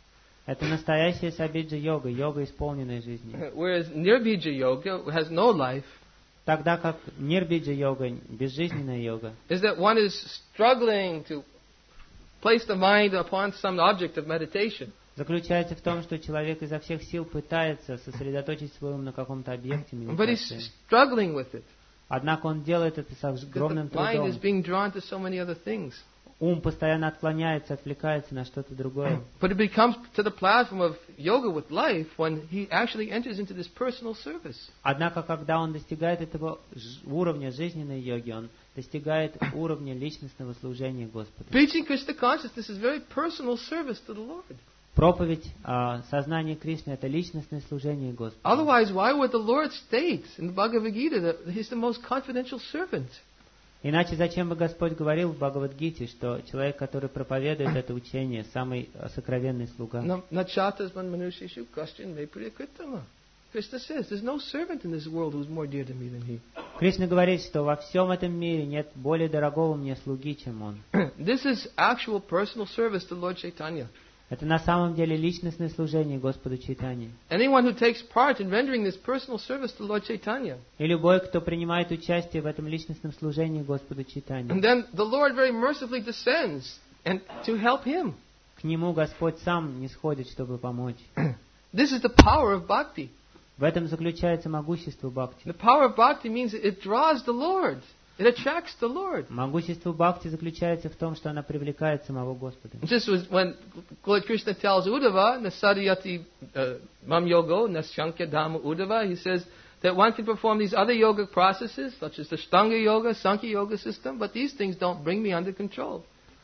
Это настоящая сабиджа-йога, йога исполненной жизни. Whereas Nirbija Yoga has no life, Тогда как нирбиджа-йога, безжизненная йога, is that one is struggling to place the mind upon some object of meditation. заключается в том, что человек изо всех сил пытается сосредоточить свой ум на каком-то объекте But he's медитации. struggling with it. Однако он делает это с Because огромным the mind is трудом. being drawn to so many other things. Ум постоянно отклоняется, отвлекается на что-то другое. But it becomes to the platform of yoga with life when he actually enters into this personal service. Однако, когда он достигает этого уровня жизненной йоги, он достигает уровня личностного служения Господу. Preaching Krishna consciousness is very personal service to the Lord. Проповедь сознания Кришны — это личностное служение Господу. Otherwise, why would the Lord state in the Bhagavad Gita that He's the most confidential servant? Iначе зачем бы Господь говорил в Бхагавад-гите, что человек, который проповедует это учение, самый сокровенный слуга? Nachatasman manushishu question me priyakritama. Krishna says, there's no servant in this world who's more dear to me than he. Кришна говорит, что во всем этом мире нет более дорогого мне слуги, чем он. This is actual personal service to Lord Chaitanya. Это на самом деле личностное служение Господу Чайтанье. Anyone who takes part in rendering this personal service to Lord Chaitanya. И любой, кто принимает участие в этом личностном служении Господу Чайтанье. And then the Lord very mercifully descends and to help him. К нему Господь сам нисходит, чтобы помочь. This is the power of bhakti. В этом заключается могущество бхакти. The power of bhakti means it draws the Lord. It attracts the Lord. Могущество бхакти заключается в том, что она привлекает самого Господа. This was when Lord Krishna tells Uddhava, Nasadiyati mam yogo, nashankya dhamma Uddhava, he says that one can perform these other yoga processes, such as the Ashtanga yoga, Sankhya yoga system, but these things don't bring me under control.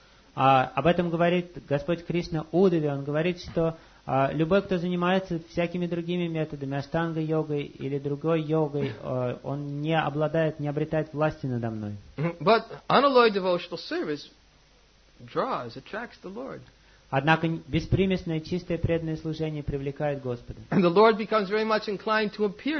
Об этом говорит Господь Кришна Уддаве. Он говорит, что любой, кто занимается всякими другими методами, аштанга-йогой или другой йогой, он не обладает, не обретает власти надо мной. But unalloyed devotional service draws, attracts the Lord. Однако беспримесное, чистое, преданное служение привлекает Господа. And the Lord becomes very much inclined to appear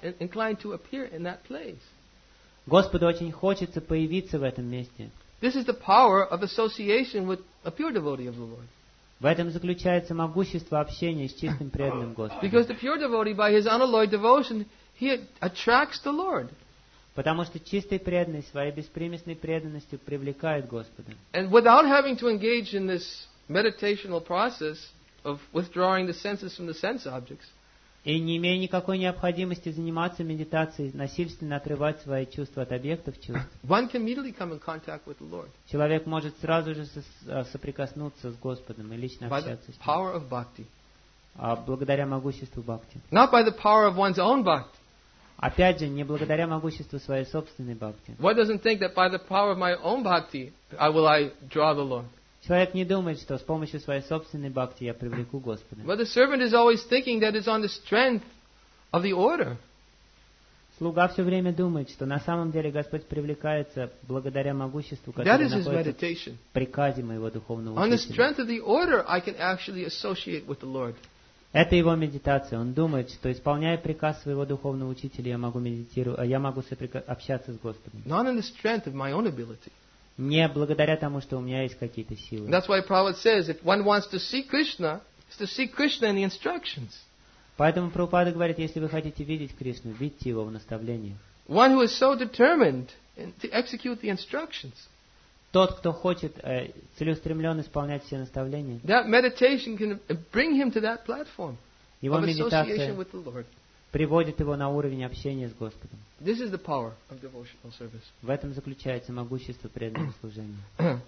in that place. Господу очень хочется появиться в этом месте. This is the power of association with a pure devotee of the Lord. В этом заключается могущество общения с чистым преданным Господом. Because the pure devotee, by his unalloyed devotion, he attracts the Lord. Потому что чистый преданный своей беспримесной преданностью привлекает Господа. And without having to engage in this meditational process of withdrawing the senses from the sense objects, И не имея никакой необходимости заниматься медитацией, насильственно отрывать свои чувства от объектов чувств, one can immediately come in contact with the Lord человек может сразу же соприкоснуться с Господом и лично by the общаться с power of bhakti. Ним, благодаря могуществу бхакти. Not by the power of one's own bhakti. Опять же, не благодаря могуществу своей собственной бхакти. One doesn't think that by the power of my own bhakti I draw the Lord. Человек не думает, что с помощью своей собственной бхакти я привлеку Господа. But the servant is always thinking that it's on the strength of the order. Слуга все время думает, что на самом деле Господь привлекается благодаря могуществу, That которое is his находится meditation. в приказе моего духовного On the учителя. strength of the order, I can actually associate with the Lord. Это его медитация. Он думает, что исполняя приказ своего духовного учителя, я могу медитировать, я могу общаться с Господом. Not on the strength of my own ability. Не благодаря тому, что у меня есть какие-то силы. That's why Prabhupada says, if one wants to see Krishna, it's to see Krishna in the instructions. Поэтому Прабхупада говорит, если вы хотите видеть Кришну, видите его в наставлениях. One who is so determined to execute the instructions. Тот, кто хочет целеустремленно исполнять все наставления, That meditation can bring him to that platform его of медитация association with the Lord. приводит его на уровень общения с Господом. This is the power of devotional service. В этом заключается могущество преданного служения.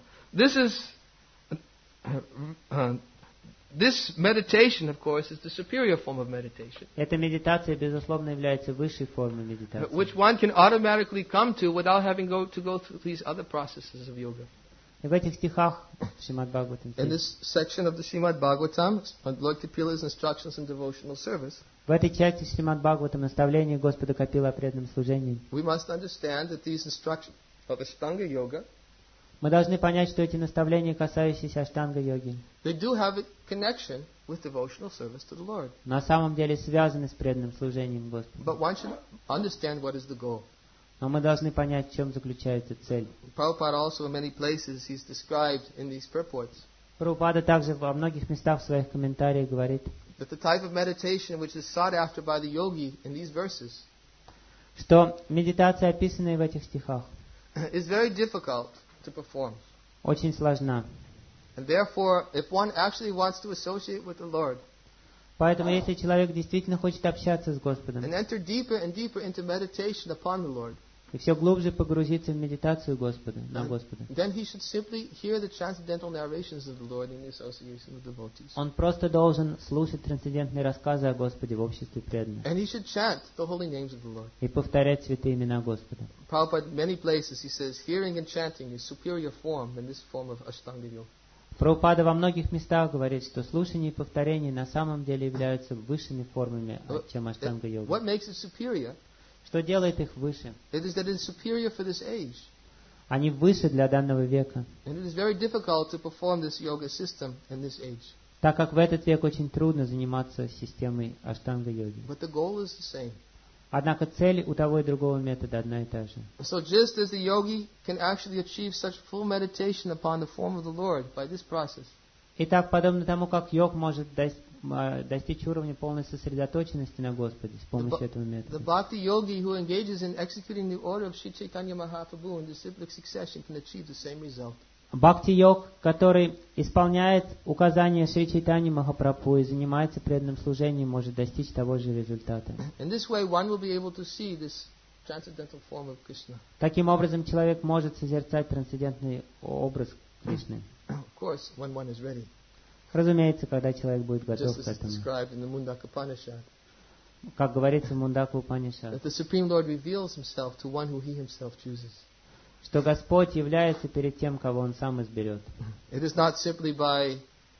This meditation, of course, is the superior form of meditation, Эта медитация, безусловно, является высшей формой медитации, which one can automatically come to without having to go through these other processes of yoga. И в этих стихах Шримад Бхагаватам, In this section of the Srimad Bhagavatam, on Lord Kapila's instructions in devotional service, в этой части Шримад Бхагаватам наставление Господа Капила о преданном служении, we must understand that these instructions of Ashtanga yoga, мы должны понять, что эти наставления, касающиеся аштанга-йоги, they do have a connection with devotional service to the Lord. на самом деле связаны с преданным служением Господу. But one should understand what is the goal. Но мы должны понять, в чем заключается цель. Prabhupada also in many places he's described in these purports Прабхупада также во многих местах в своих комментариях говорит, that the type of meditation which is sought after by the yogi in these verses что медитация, описанная в этих стихах, is very difficult to perform. очень сложна. And therefore, if one actually wants to associate with the Lord Поэтому, если человек действительно хочет общаться с Господом and enter deeper and deeper into meditation upon the Lord, и все глубже погрузиться в медитацию Господа, на Господа, then he should simply hear the transcendental narrations of the Lord in the association with devotees. он просто должен слушать трансцендентные рассказы о Господе в обществе преданных And he should chant the holy names of the Lord. и повторять святые имена Господа. Prabhupada, in many places, he says, hearing and chanting is superior form than this form of Ashtanga Yoga. Прабхупада во многих местах говорит, что слушание и повторение на самом деле являются высшими формами, чем аштанга What йога. makes it superior? Что делает их выше? It is that it is superior for this age. Они выше для данного века, And it is very difficult to perform this yoga system in this age. так как в этот век очень трудно заниматься системой аштанга йоги. But the goal is the same. Однако цель у того и другого метода одна и та же. So just as the yogi can actually achieve such full meditation upon the form of the Lord by this process, Итак, подобно тому, как йог может достичь уровня полной сосредоточенности на Господе с помощью этого the метода, bhakti yogi who engages in executing the order of Sri Chaitanya Mahaprabhu in disciplic succession can achieve the same result. бхакти-йог, который исполняет указания Шри Чайтаньи Махапрабху и занимается преданным служением, может достичь того же результата. In this way, one will be able to see this transcendental form of Krishna. Таким образом, человек может созерцать трансцендентный образ Кришны. Of course, when one is ready, Разумеется, когда человек будет готов just к as этому. described in the Mundaka Upanishad, Как говорится в Мундака Упанишад, that the Supreme Lord reveals himself to one who he himself chooses. что Господь является перед тем, кого Он сам изберет. It is not simply by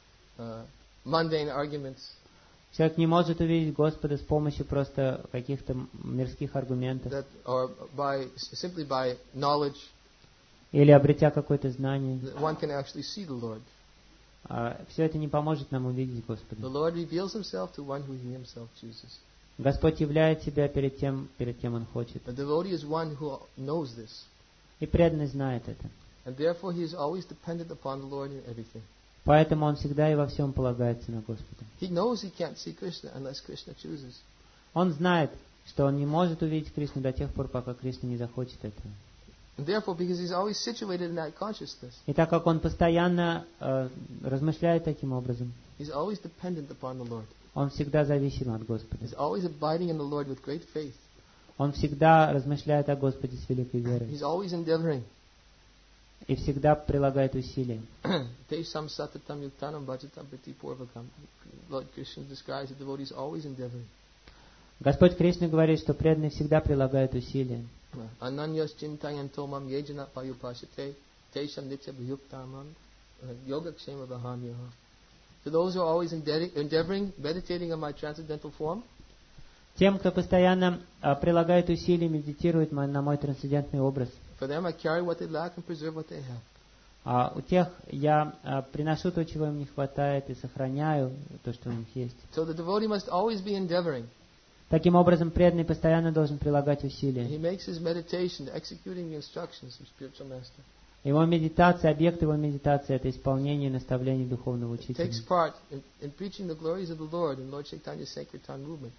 mundane arguments, Человек не может увидеть Господа с помощью просто каких-то мирских аргументов or simply by knowledge, или обретя какое-то знание. that one can actually see the Lord. Все это не поможет нам увидеть The Господа. Lord reveals himself to one who he himself chooses. Господь являет себя перед кем Он хочет. The devotee is one who knows this, И преданный знает это. and therefore he is always dependent upon the Lord in everything. Поэтому он всегда и во всем полагается на Господа. He knows he can't see Krishna unless Krishna chooses. Он знает, что он не может увидеть Кришну до тех пор, пока Кришна не захочет этого. And therefore, because he's always situated in that consciousness, И так как он постоянно размышляет таким образом, he's always dependent upon the Lord. он всегда зависим от Господа. He's always abiding in the Lord with great faith. Он всегда размышляет о Господе с великой верой. He's always endeavoring. И всегда прилагает усилия. Tesham satatam yuktanam bhajatam priti purvakam. Lord Krishna describes the devotees always endeavoring. Господь Кришна говорит, что преданные всегда прилагают усилия. Ananyas chintayan tomam yejana payupashate. Tesham nitya bhyuktamam yogakshema vahamyaha. So those who are always endeavoring, meditating on my transcendental form, Тем, кто постоянно прилагает усилия, медитирует на мой трансцендентный образ, for them I carry what they lack and preserve what they have. у тех я приношу то, чего им не хватает, и сохраняю то, что у них есть. So the devotee must always be endeavoring. Таким образом, преданный постоянно должен прилагать He усилия. makes his meditation executing the instructions of spiritual master. Его медитация, объект его медитации – это исполнение наставлений духовного учителя. Takes part in preaching the glories of the Lord in Lord Chaitanya's Sankirtan movement.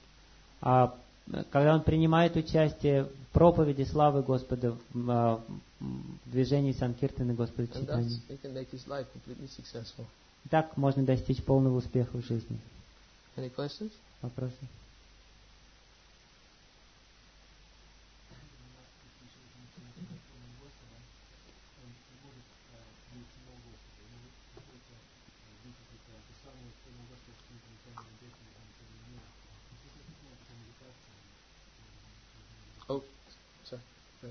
Когда он принимает участие в проповеди славы Господа, в движении Санкиртаны Господа And thus, Чайтаньи, he can make his life completely successful. так можно достичь полного успеха в жизни. Any questions? Вопросы? Oh, sorry.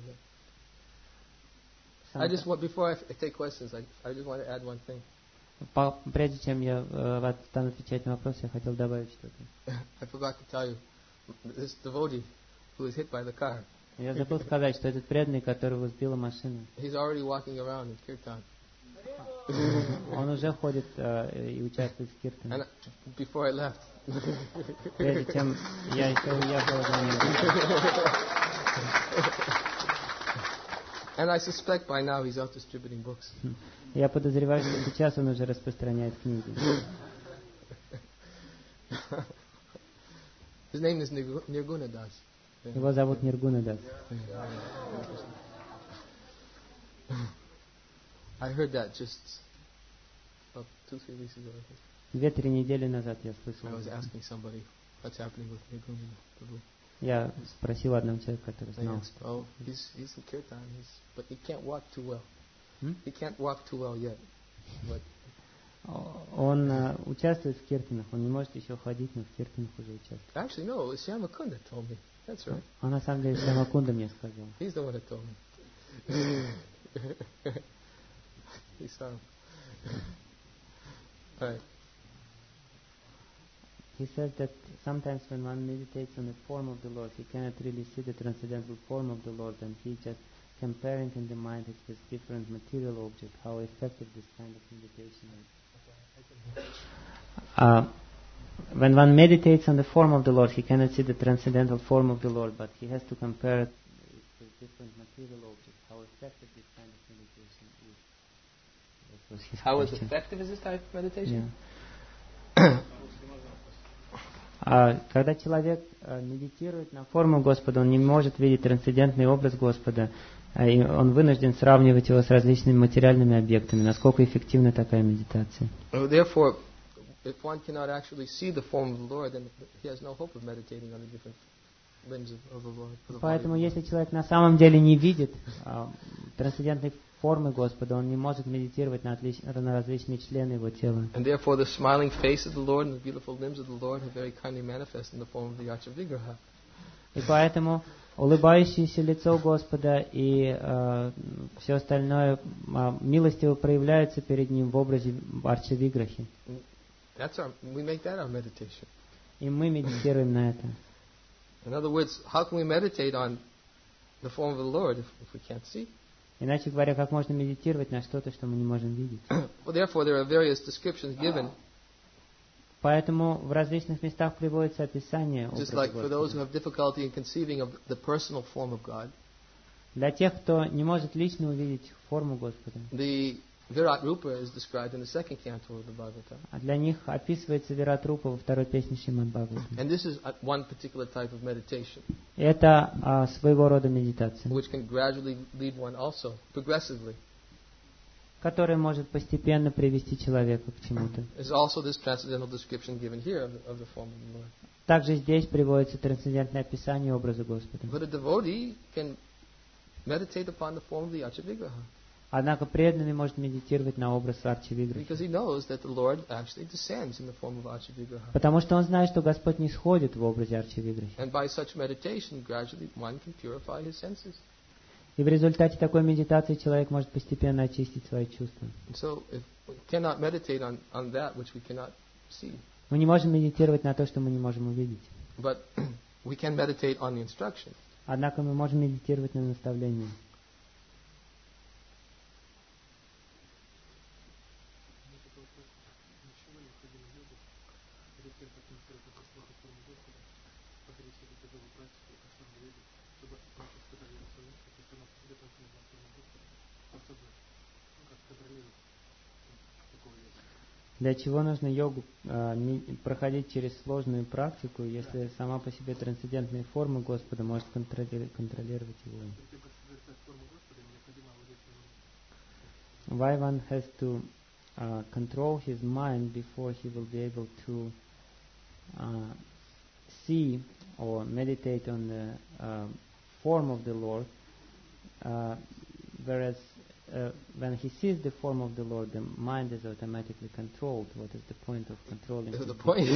I just want, before I take questions, I just want to add one thing. Прежде чем я стану отвечать на вопросы, я хотел добавить что-то. I forgot to tell you, this devotee who was hit by the car, Я забыл сказать, что этот преданный, которого сбила машина, he's already walking around in kirtan. он уже ходит и участвует в киртане. And before I left, Прежде чем я еще уехал за ним. and I suspect by now he's out distributing books. Я подозреваю, что сейчас он уже распространяет книги. His name is Nirguna Das. Его зовут Ниргуна Дас. I heard that just 2-3 weeks ago. 2-3 недели назад я слышал. I was asking somebody what's happening with Nirguna Prabhu. Я спросил одного человека, который They знал. answered, oh, he's in kirtan, but he can't walk too well. Hmm? He can't walk too well yet. But Он участвует в киртанах, он не может еще ходить, но в киртанах уже участвует. actually, no, Shyamakunda told me. That's right. Он на самом деле Шьямакунда мне сказал. He's the one that told me. He saw him. All right. He says that sometimes when one meditates on the form of the Lord, he cannot really see the transcendental form of the Lord, and he just comparing in the mind it with different material objects, how effective this kind of meditation is. When one meditates on the form of the Lord, he cannot see the transcendental form of the Lord, but he has to compare it with different material objects, how effective this kind of meditation is. That was his How question. effective is this type of meditation? Yeah. Когда человек медитирует на форму Господа, он не может видеть трансцендентный образ Господа, и он вынужден сравнивать его с различными материальными объектами. Насколько эффективна такая медитация? Therefore, if one cannot actually see the form of the Lord, then he has no hope of meditating on the different limbs of the Lord. Поэтому, если человек на самом деле не видит трансцендентной формы Господа, он не может медитировать на различные члены его тела. And therefore, the smiling face of the Lord and the beautiful limbs of the Lord are very kindly manifest in the form of the Archa Vigraha. И поэтому улыбающееся лицо Господа и все остальное милостиво проявляется перед Ним в образе Арча Виграхи. We make that our meditation. И мы медитируем на это. In other words, how can we meditate on the form of the Lord if we can't see? Иначе говоря, как можно медитировать на что-то, что мы не можем видеть? Well, therefore, there are various descriptions given. Поэтому в различных местах приводится описание Just образа like for those who Господа. have difficulty in conceiving of the personal form of God, Для тех, кто не может лично увидеть форму Господа, the Virat Rupa is described in the second canto of the Bhagavatam. а для них описывается Вират Рупа во второй песне Шримад Бхагаватам. And this is one particular type of meditation, Это своего рода медитация, which can gradually lead one also, progressively. которая может постепенно привести человека к чему-то. There's also this transcendental description given here of the form of the Lord. Также здесь приводится трансцендентное описание образа Господа. But a devotee can meditate upon the form of the Archa Vigraha, Однако преданный может медитировать на образ Арчи Виграхи, because he knows that the Lord actually descends in the form of Archa Vigraha. потому что он знает, что Господь не сходит в образе Арчи Виграхи. And by such meditation, gradually one can purify his senses. И в результате такой медитации человек может постепенно очистить свои чувства. And so, if we cannot meditate on that which we cannot see, Мы не можем медитировать на то, что мы не можем увидеть. but we can meditate on the instruction. Однако мы можем медитировать на наставление. Для чего нужно йогу проходить через сложную практику, если сама по себе трансцендентная форма Господа может контролировать его? Why one has to control his mind before he will be able to see or meditate on the form of the Lord, whereas when he sees the form of the Lord, the mind is automatically controlled. What is the point of controlling it?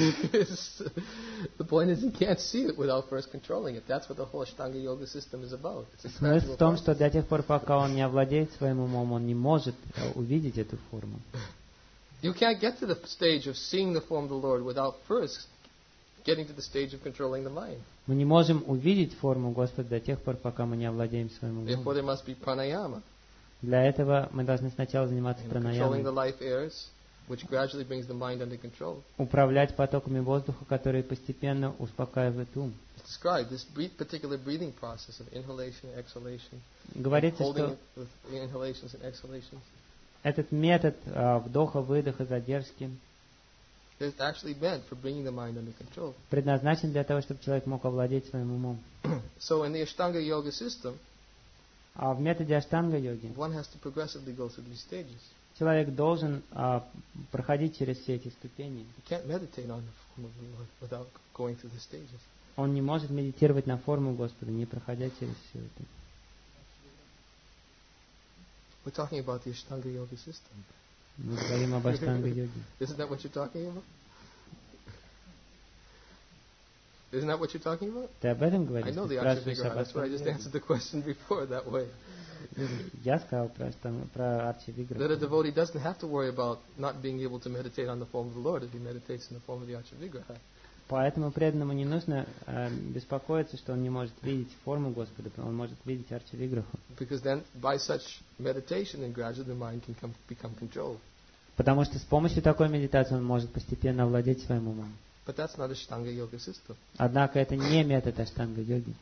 The point is he can't see it without first controlling it. That's what the whole Ashtanga Yoga system is about. It's a Смысл gradual в том, process. что до тех пор, пока он не овладеет своим умом, он не может увидеть эту форму. You can't get to the stage of seeing the form of the Lord without first getting to the stage of controlling the mind. Мы не можем увидеть форму Господа до тех пор, пока мы не овладеем своим умом. Therefore, there must be pranayama, Для этого мы должны сначала заниматься controlling the пранаямой, life airs, which gradually brings the mind under control. управлять потоками воздуха, которые постепенно успокаивают ум. It's described, this particular breathing process of inhalation and exhalation, Говорится, holding что it with inhalations and exhalations. Этот метод вдоха-выдоха, задержки is actually meant for bringing the mind under control. предназначен для того, чтобы человек мог овладеть своим умом. So in the Ashtanga Yoga system, А в методе аштанга-йоги one has to progressively go through these stages. человек должен проходить через все эти ступени. You can't meditate on the form of the Lord without going through the stages. Он не может медитировать на форму Господа, не проходя через все это. We're talking about the Ashtanga Yoga system. Мы говорим об аштанга-йоге. Isn't that what you're talking about? Isn't that what you're talking about? Ты об этом I говоришь? know Ты the спрашиваешь Archa об Vigraha. That's why I just аштанга-йоге? answered the question before that way. Я сказал про Арчи That a Виграха. devotee doesn't have to worry about not being able to meditate on the form of the Lord if he meditates in the form of the Archa Vigraha. Поэтому преданному не нужно беспокоиться, что он не может видеть форму Господа, он может видеть Арчи Виграху. Because then, by such meditation, then gradually the mind can become controlled. Потому что с помощью такой медитации он может постепенно овладеть своим умом. But that's not Ashtanga Yoga system. Однако это не метод аштанга-йоги.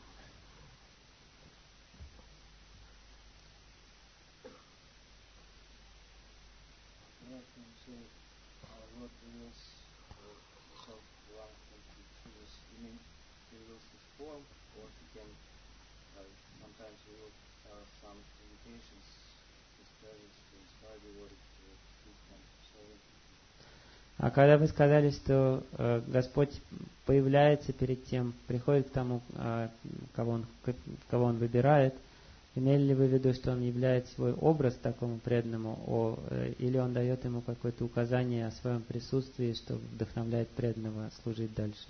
А когда вы сказали, что Господь появляется перед тем, приходит к тому, кого он выбирает, имели ли вы в виду, что он являет свой образ такому преданному, или он дает ему какое-то указание о своем присутствии, что вдохновляет преданного служить дальше?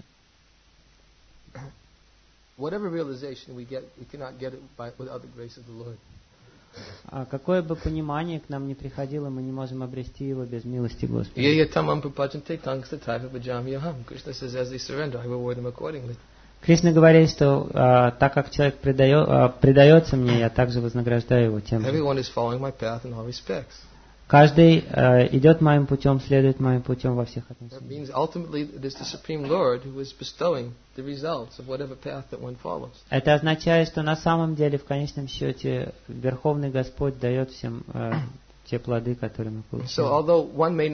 Whatever realization we get, we cannot get it without the grace of the Lord. А какое бы понимание к нам ни приходило, мы не можем обрести его без милости Господа. Krishna says, as they surrender, I reward them accordingly. Кришна говорит, что так как человек предается мне, я также вознаграждаю его тем же. Everyone is following my path in all respects. Каждый идет моим путем, следует моим путем во всех That отношениях. means ultimately it is the Supreme Lord who is bestowing the results of whatever path that one follows. Это означает, что на самом деле, в конечном счете, Верховный Господь дает всем те плоды, которые мы So получаем. although one may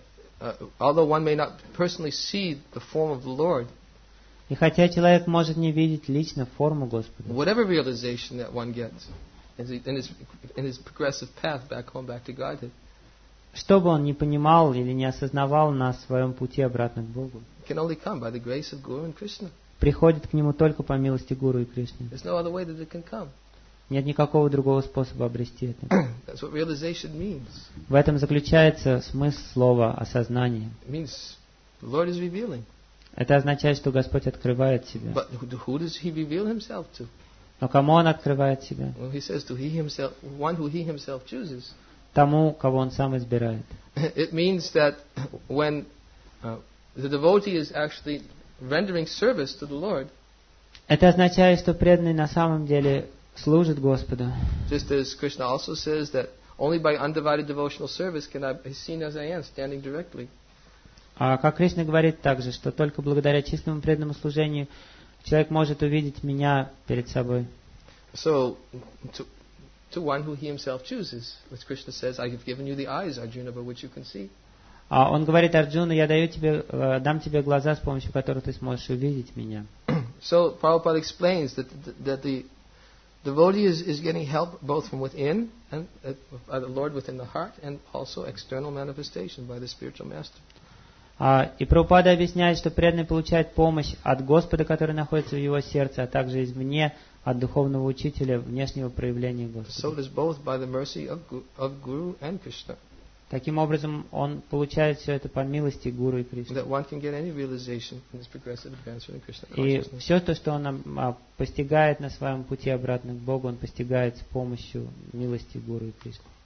not personally see the form of the Lord, И хотя человек может не видеть лично форму Господа, whatever realization that one gets in his progressive path back home, back to Godhead, что бы он ни понимал или не осознавал на своем пути обратно к Богу, can only come by the grace of Guru and Krishna. приходит к нему только по милости Гуру и Кришны. There's no other way that it can come. Нет никакого другого способа обрести это. That's what realization means. В этом заключается смысл слова «осознание». It means the Lord is revealing. Это означает, что Господь открывает себя. But who does He reveal Himself to? Но кому Он открывает себя? Well, He says to He Himself, one who He Himself chooses. Тому, кого Он сам избирает. It means that when the devotee is actually rendering service to the Lord, Это означает, что преданный на самом деле служит Господу. just as Krishna also says that only by undivided devotional service can I be seen as I am, standing directly. А как Кришна говорит также, что только благодаря чистому преданному служению человек может увидеть меня перед собой. So, to one who He Himself chooses, as Krishna says, I have given you the eyes, Arjuna, by which you can see. А он говорит Арджуну: я дам тебе глаза, с помощью которых ты сможешь увидеть меня. So Prabhupada explains that the devotee is getting help both from within and by the Lord within the heart, and also external manifestation by the spiritual master. И Прабхупада объясняет, что преданный получает помощь от Господа, который находится в его сердце, а также извне, от духовного учителя, внешнего проявления So Господа. it is both by the mercy of Guru and Krishna Таким образом, он получает все это по милости Гуру и Кришны. that one can get any realization in this progressive advancement in Krishna И consciousness. все то, что он постигает на своем пути обратно к Богу, он постигает с помощью милости Гуру и Кришны.